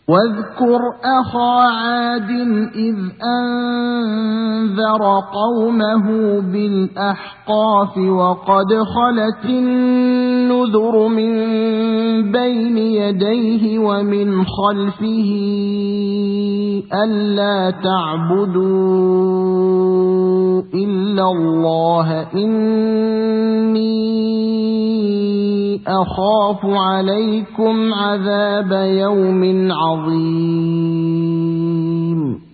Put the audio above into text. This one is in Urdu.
واذكر أخا عاد إذ أنذر قومه بالأحقاف وقد خلت النذر من بين يديه ومن خلفه ألا تعبدوا إلا الله إني أخاف عليكم عذاب يوم عظيم